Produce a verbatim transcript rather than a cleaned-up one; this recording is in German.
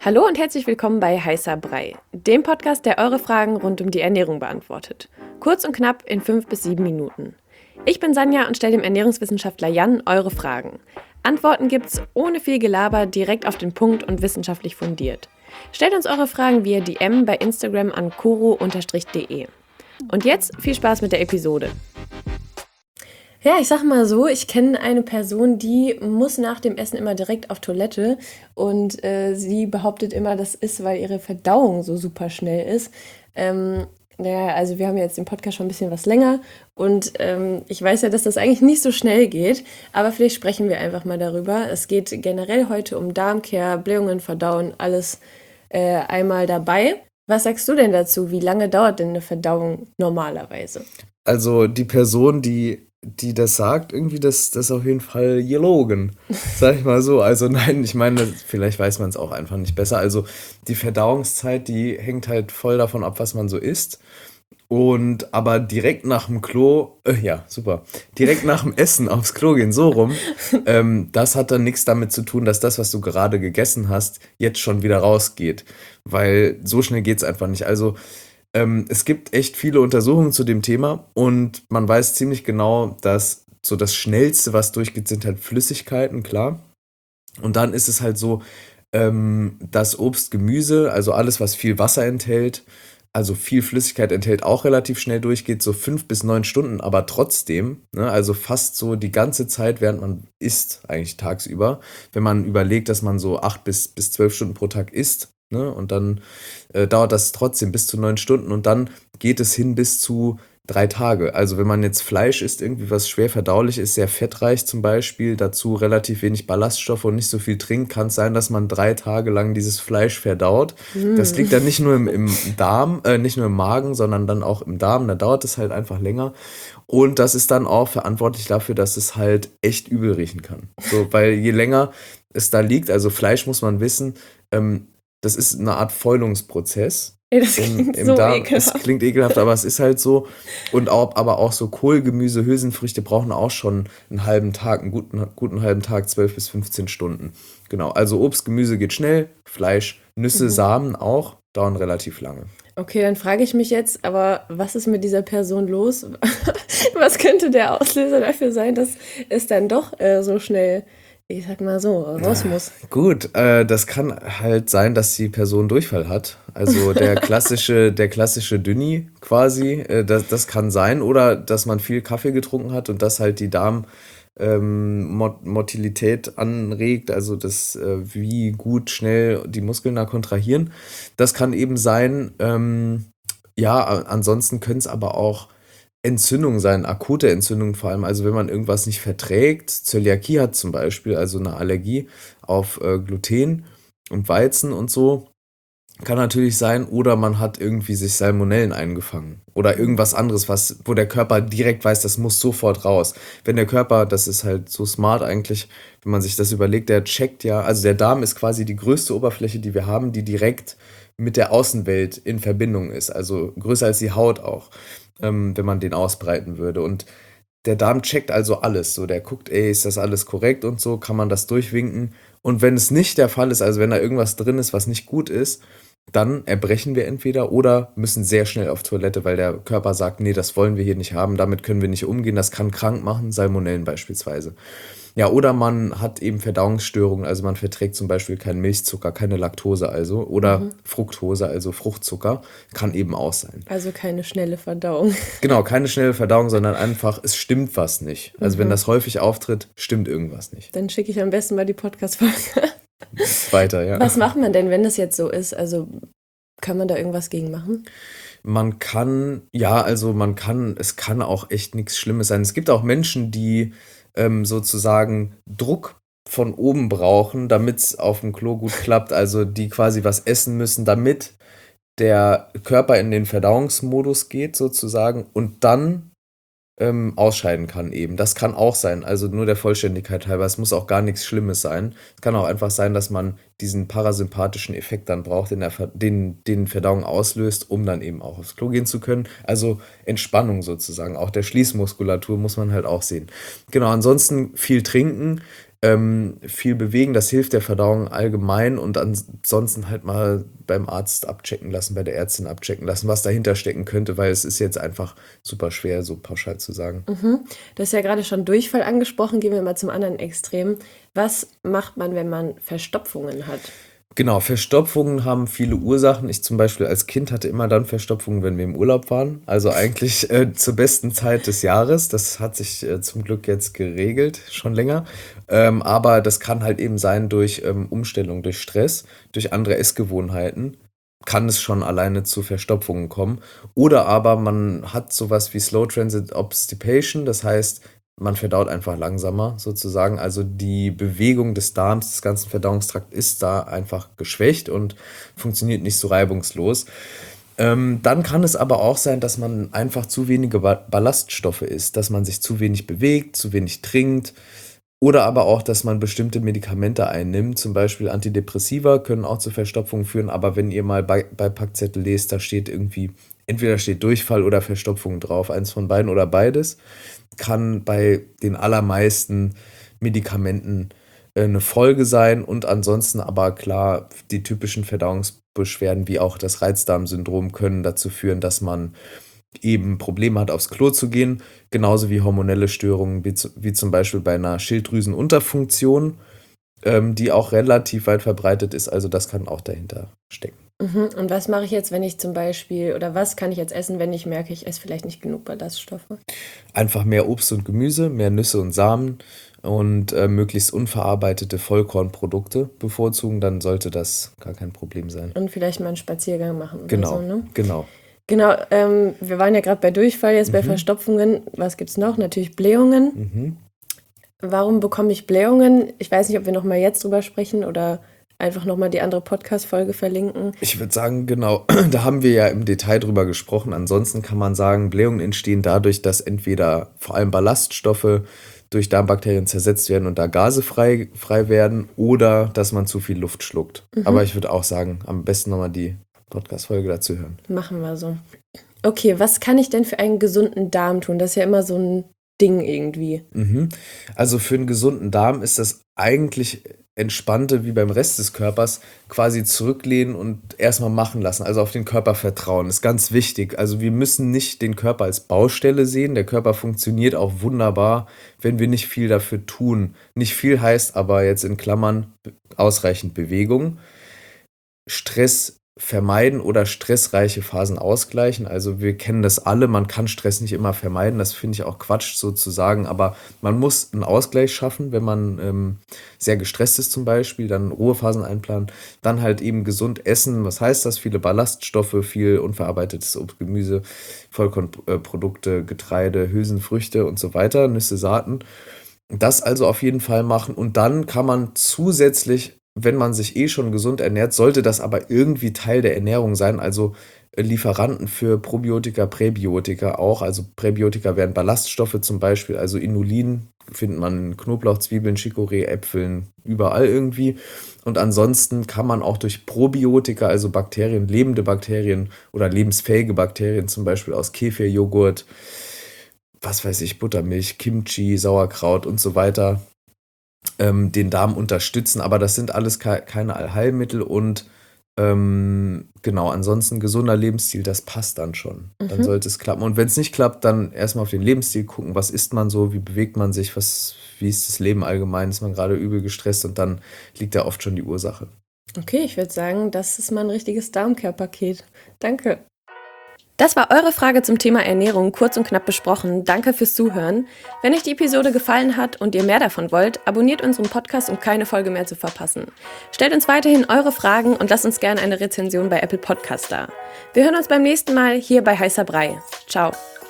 Hallo und herzlich willkommen bei Heißer Brei, dem Podcast, der eure Fragen rund um die Ernährung beantwortet. Kurz und knapp in fünf bis sieben Minuten. Ich bin Sanja und stelle dem Ernährungswissenschaftler Jan eure Fragen. Antworten gibt's ohne viel Gelaber, direkt auf den Punkt und wissenschaftlich fundiert. Stellt uns eure Fragen via D M bei Instagram an koro de. Und jetzt viel Spaß mit der Episode. Ja, ich sag mal so, ich kenne eine Person, die muss nach dem Essen immer direkt auf Toilette und äh, sie behauptet immer, das ist, weil ihre Verdauung so super schnell ist. Ähm, naja, also wir haben jetzt den Podcast schon ein bisschen was länger und ähm, ich weiß ja, dass das eigentlich nicht so schnell geht, aber vielleicht sprechen wir einfach mal darüber. Es geht generell heute um Darmkehr, Blähungen, Verdauen, alles äh, einmal dabei. Was sagst du denn dazu? Wie lange dauert denn eine Verdauung normalerweise? Also die Person, die, die das sagt, irgendwie, das, das ist auf jeden Fall gelogen, sag ich mal so. Also nein, ich meine, vielleicht weiß man es auch einfach nicht besser. Also die Verdauungszeit, die hängt halt voll davon ab, was man so isst. Und aber direkt nach dem Klo, äh, ja, super, direkt nach dem Essen aufs Klo gehen, so rum, ähm, das hat dann nichts damit zu tun, dass das, was du gerade gegessen hast, jetzt schon wieder rausgeht. Weil so schnell geht's einfach nicht. Also ähm, es gibt echt viele Untersuchungen zu dem Thema und man weiß ziemlich genau, dass so das Schnellste, was durchgeht, sind halt Flüssigkeiten, klar. Und dann ist es halt so, ähm, dass Obst, Gemüse, also alles, was viel Wasser enthält, also viel Flüssigkeit enthält, auch relativ schnell durchgeht, so fünf bis neun Stunden, aber trotzdem, ne, also fast so die ganze Zeit, während man isst, eigentlich tagsüber, wenn man überlegt, dass man so acht bis, bis zwölf Stunden pro Tag isst, ne, und dann äh, dauert das trotzdem bis zu neun Stunden und dann geht es hin bis zu drei Tage. Also wenn man jetzt Fleisch isst, irgendwie was schwer verdaulich ist, sehr fettreich zum Beispiel, dazu relativ wenig Ballaststoffe und nicht so viel trinkt, kann es sein, dass man drei Tage lang dieses Fleisch verdaut. Das liegt dann nicht nur im, im Darm, äh, nicht nur im Magen, sondern dann auch im Darm. Da dauert es halt einfach länger. Und das ist dann auch verantwortlich dafür, dass es halt echt übel riechen kann. So, weil je länger es da liegt, also Fleisch muss man wissen, ähm, das ist eine Art Fäulungsprozess Ey, das im, klingt im so Darm. Es ekelhaft. klingt ekelhaft, aber es ist halt so. Und auch, aber auch so Kohlgemüse, Hülsenfrüchte brauchen auch schon einen halben Tag, einen guten, guten halben Tag, zwölf bis fünfzehn Stunden. Genau, also Obst, Gemüse geht schnell, Fleisch, Nüsse, Mhm. Samen auch, dauern relativ lange. Okay, dann frage ich mich jetzt, aber was ist mit dieser Person los? Was könnte der Auslöser dafür sein, dass es dann doch äh, so schnell, ich sag mal so, raus muss? Gut, äh, das kann halt sein, dass die Person Durchfall hat. Also der klassische, der klassische Dünni quasi, äh, das, das kann sein. Oder dass man viel Kaffee getrunken hat und das halt die Darm, ähm, Mo- Motilität anregt, also das, äh, wie gut schnell die Muskeln da kontrahieren. Das kann eben sein. Ähm, ja, a- ansonsten können es aber auch Entzündungen sein, akute Entzündungen vor allem. Also wenn man irgendwas nicht verträgt, Zöliakie hat zum Beispiel, also eine Allergie auf äh, Gluten und Weizen und so, kann natürlich sein. Oder man hat irgendwie sich Salmonellen eingefangen oder irgendwas anderes, was, wo der Körper direkt weiß, das muss sofort raus. Wenn der Körper, das ist halt so smart eigentlich, wenn man sich das überlegt, der checkt ja, also der Darm ist quasi die größte Oberfläche, die wir haben, die direkt mit der Außenwelt in Verbindung ist. Also größer als die Haut auch, ähm, wenn man den ausbreiten würde. Und der Darm checkt also alles. So, der guckt, ey, ist das alles korrekt und so, kann man das durchwinken. Und wenn es nicht der Fall ist, also wenn da irgendwas drin ist, was nicht gut ist, dann erbrechen wir entweder oder müssen sehr schnell auf Toilette, weil der Körper sagt, nee, das wollen wir hier nicht haben, damit können wir nicht umgehen, das kann krank machen, Salmonellen beispielsweise. Ja, oder man hat eben Verdauungsstörungen, also man verträgt zum Beispiel keinen Milchzucker, keine Laktose also, oder Mhm. Fructose, also Fruchtzucker, kann eben auch sein. Also keine schnelle Verdauung. Genau, keine schnelle Verdauung, sondern einfach, es stimmt was nicht. Also wenn Mhm. das häufig auftritt, stimmt irgendwas nicht. Dann schicke ich am besten mal die Podcast-Folge. Weiter, ja. Was macht man denn, wenn das jetzt so ist? Also kann man da irgendwas gegen machen? Man kann, ja, also man kann, es kann auch echt nichts Schlimmes sein. Es gibt auch Menschen, die ähm, sozusagen Druck von oben brauchen, damit es auf dem Klo gut klappt. Also die quasi was essen müssen, damit der Körper in den Verdauungsmodus geht sozusagen und dann ähm, ausscheiden kann eben. Das kann auch sein, also nur der Vollständigkeit halber. Es muss auch gar nichts Schlimmes sein. Es kann auch einfach sein, dass man diesen parasympathischen Effekt dann braucht, den, der Ver den, den Verdauung auslöst, um dann eben auch aufs Klo gehen zu können. Also Entspannung sozusagen. Auch der Schließmuskulatur muss man halt auch sehen. Genau, ansonsten viel trinken. ähm, viel bewegen. Das hilft der Verdauung allgemein und ansonsten halt mal beim Arzt abchecken lassen, bei der Ärztin abchecken lassen, was dahinter stecken könnte, weil es ist jetzt einfach super schwer, so pauschal zu sagen. Mhm. Du hast ja gerade schon Durchfall angesprochen. Gehen wir mal zum anderen Extrem. Was macht man, wenn man Verstopfungen hat? Genau, Verstopfungen haben viele Ursachen. Ich zum Beispiel als Kind hatte immer dann Verstopfungen, wenn wir im Urlaub waren. Also eigentlich äh, zur besten Zeit des Jahres. Das hat sich äh, zum Glück jetzt geregelt, schon länger. Ähm, aber das kann halt eben sein durch ähm, Umstellung, durch Stress, durch andere Essgewohnheiten. Kann es schon alleine zu Verstopfungen kommen. Oder aber man hat sowas wie Slow Transit Obstipation. Das heißt, man verdaut einfach langsamer sozusagen. Also die Bewegung des Darms, des ganzen Verdauungstrakts ist da einfach geschwächt und funktioniert nicht so reibungslos. Ähm, dann kann es aber auch sein, dass man einfach zu wenige Ba- Ballaststoffe isst, dass man sich zu wenig bewegt, zu wenig trinkt. Oder aber auch, dass man bestimmte Medikamente einnimmt, zum Beispiel Antidepressiva können auch zu Verstopfungen führen, aber wenn ihr mal bei, bei Packzettel lest, da steht irgendwie, entweder steht Durchfall oder Verstopfung drauf, eins von beiden oder beides, kann bei den allermeisten Medikamenten äh, eine Folge sein und ansonsten aber klar, die typischen Verdauungsbeschwerden wie auch das Reizdarmsyndrom können dazu führen, dass man eben Probleme hat, aufs Klo zu gehen, genauso wie hormonelle Störungen, wie, zu, wie zum Beispiel bei einer Schilddrüsenunterfunktion, ähm, die auch relativ weit verbreitet ist, also das kann auch dahinter stecken. Mhm. Und was mache ich jetzt, wenn ich zum Beispiel, oder was kann ich jetzt essen, wenn ich merke, ich esse vielleicht nicht genug Ballaststoffe? Einfach mehr Obst und Gemüse, mehr Nüsse und Samen und äh, möglichst unverarbeitete Vollkornprodukte bevorzugen, dann sollte das gar kein Problem sein. Und vielleicht mal einen Spaziergang machen oder Genau, so, ne? genau. Genau, ähm, wir waren ja gerade bei Durchfall, jetzt bei Verstopfungen. Was gibt's noch? Natürlich Blähungen. Mhm. Warum bekomme ich Blähungen? Ich weiß nicht, ob wir nochmal jetzt drüber sprechen oder einfach nochmal die andere Podcast-Folge verlinken. Ich würde sagen, genau, da haben wir ja im Detail drüber gesprochen. Ansonsten kann man sagen, Blähungen entstehen dadurch, dass entweder vor allem Ballaststoffe durch Darmbakterien zersetzt werden und da Gase frei, frei werden oder dass man zu viel Luft schluckt. Aber ich würde auch sagen, am besten nochmal die Podcast-Folge dazu hören. Machen wir so. Okay, was kann ich denn für einen gesunden Darm tun? Das ist ja immer so ein Ding irgendwie. Mhm. Also für einen gesunden Darm ist das eigentlich entspannte, wie beim Rest des Körpers, quasi zurücklehnen und erstmal machen lassen. Also auf den Körper vertrauen, ist ganz wichtig. Also wir müssen nicht den Körper als Baustelle sehen. Der Körper funktioniert auch wunderbar, wenn wir nicht viel dafür tun. Nicht viel heißt aber jetzt in Klammern ausreichend Bewegung. Stress vermeiden oder stressreiche Phasen ausgleichen. Also wir kennen das alle, man kann Stress nicht immer vermeiden, das finde ich auch Quatsch sozusagen, aber man muss einen Ausgleich schaffen, wenn man ähm, sehr gestresst ist zum Beispiel, dann Ruhephasen einplanen, dann halt eben gesund essen. Was heißt das? Viele Ballaststoffe, viel unverarbeitetes Obst, Gemüse, Vollkornprodukte, Getreide, Hülsenfrüchte und so weiter, Nüsse, Saaten. Das also auf jeden Fall machen und dann kann man zusätzlich, wenn man sich eh schon gesund ernährt, sollte das aber irgendwie Teil der Ernährung sein, also Lieferanten für Probiotika, Präbiotika auch. Also Präbiotika wären Ballaststoffe zum Beispiel, also Inulin findet man in Knoblauch, Zwiebeln, Chicorée, Äpfeln, überall irgendwie. Und ansonsten kann man auch durch Probiotika, also Bakterien, lebende Bakterien oder lebensfähige Bakterien, zum Beispiel aus Kefir, Joghurt, was weiß ich, Buttermilch, Kimchi, Sauerkraut und so weiter, ähm, den Darm unterstützen. Aber das sind alles ke- keine Allheilmittel und ähm, genau, ansonsten gesunder Lebensstil, das passt dann schon. Dann Mhm. sollte es klappen. Und wenn es nicht klappt, dann erstmal auf den Lebensstil gucken, was isst man so, wie bewegt man sich, was, wie ist das Leben allgemein, ist man gerade übel gestresst und dann liegt da oft schon die Ursache. Okay, ich würde sagen, das ist mal ein richtiges Darmcare-Paket. Danke. Das war eure Frage zum Thema Ernährung, kurz und knapp besprochen. Danke fürs Zuhören. Wenn euch die Episode gefallen hat und ihr mehr davon wollt, abonniert unseren Podcast, um keine Folge mehr zu verpassen. Stellt uns weiterhin eure Fragen und lasst uns gerne eine Rezension bei Apple Podcast da. Wir hören uns beim nächsten Mal hier bei Heißer Brei. Ciao.